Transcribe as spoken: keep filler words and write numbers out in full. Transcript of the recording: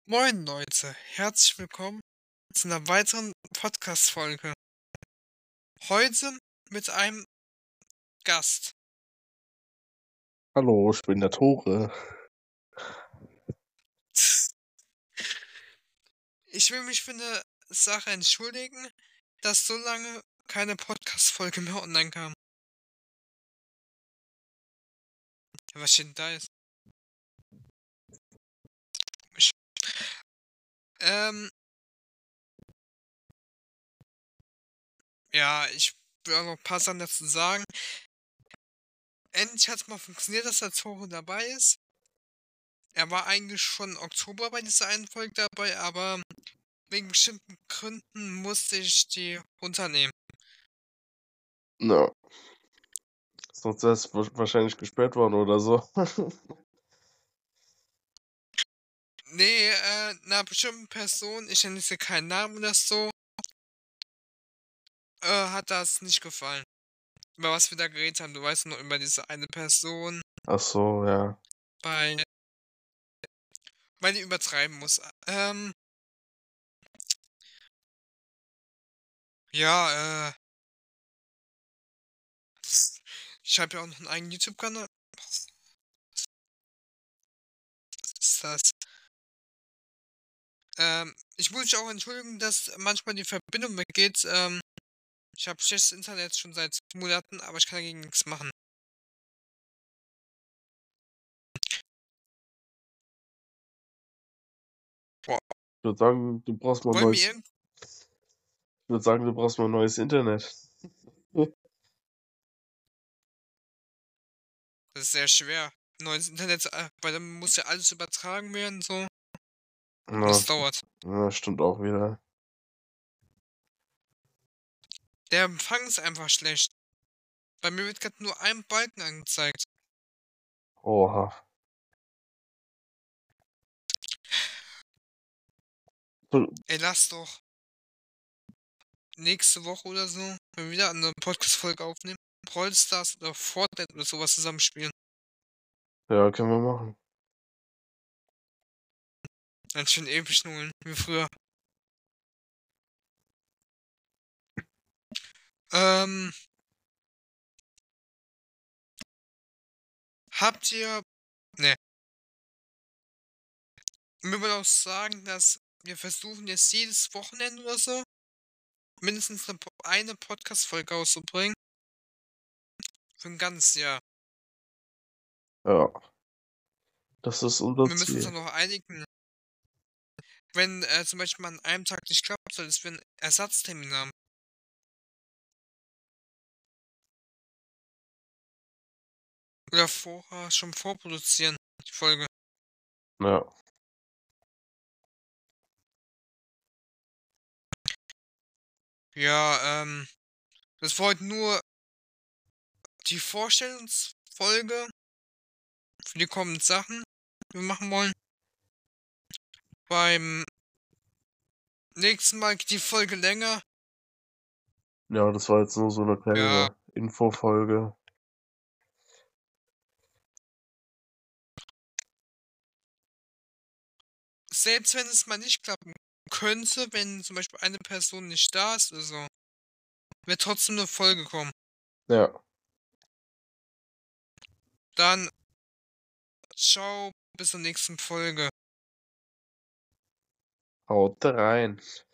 Moin Leute, herzlich willkommen zu einer weiteren Podcast-Folge. Heute mit einem Gast. Hallo, ich bin der Tore. Ich will mich für eine Sache entschuldigen, dass so lange keine Podcast-Folge mehr online kam. Was steht denn da jetzt? Komisch. Ähm, ja, ich will auch noch ein paar Sachen dazu sagen. Endlich hat es mal funktioniert, dass der Tore dabei ist. Er war eigentlich schon im Oktober bei dieser einen Folge dabei, aber wegen bestimmten Gründen musste ich die runternehmen. Ja. Sonst wäre es wahrscheinlich gesperrt worden oder so. Nee, äh, einer bestimmten Person, ich nenne jetzt keinen Namen oder so, äh, hat das nicht gefallen. Über was wir da geredet haben, du weißt noch, über diese eine Person, Ach so, ja. bei, weil die übertreiben muss. Ähm, ja, äh, ich habe ja auch noch einen eigenen YouTube-Kanal. Was ist das? Ähm, ich muss mich auch entschuldigen, dass manchmal die Verbindung weggeht. Ähm, ich habe schlechtes Internet schon seit Monaten, aber ich kann dagegen nichts machen. Boah. Ich würde sagen, du brauchst mal Wollen wir neues. irgend... Ich würde sagen, du brauchst mal neues Internet. Das ist sehr schwer. Neues Internet, äh, weil dann muss ja alles übertragen werden, so. Und Ja, das st- dauert. ja, stimmt auch wieder. Der Empfang ist einfach schlecht. Bei mir wird gerade nur ein Balken angezeigt. Oha. Du- Ey, lass doch nächste Woche oder so, wenn wir wieder eine Podcast-Folge aufnehmen, Brawl Stars oder Fortnite oder sowas zusammenspielen. Ja, können wir machen. Dann schön episch holen, wie früher. Ähm, habt ihr... Ne, mir würde auch sagen, dass wir versuchen jetzt jedes Wochenende oder so mindestens eine, Po- eine Podcast-Folge auszubringen. Für ein ganzes Jahr. Ja, das ist unser Wir müssen uns dann Ziel. noch einigen, wenn äh, zum Beispiel mal an einem Tag nicht klappt, soll dass wir einen Ersatztermin haben. Oder vorher schon vorproduzieren, die Folge. Ja. Ja, ähm, das war heute nur die Vorstellungsfolge für die kommenden Sachen, die wir machen wollen. Beim nächsten Mal geht die Folge länger. Ja, das war jetzt nur so eine Ja, kleine Infofolge. selbst wenn es mal nicht klappen könnte, wenn zum Beispiel eine Person nicht da ist oder so, wird trotzdem eine Folge kommen. Ja. Dann ciao, bis zur nächsten Folge. Haut rein.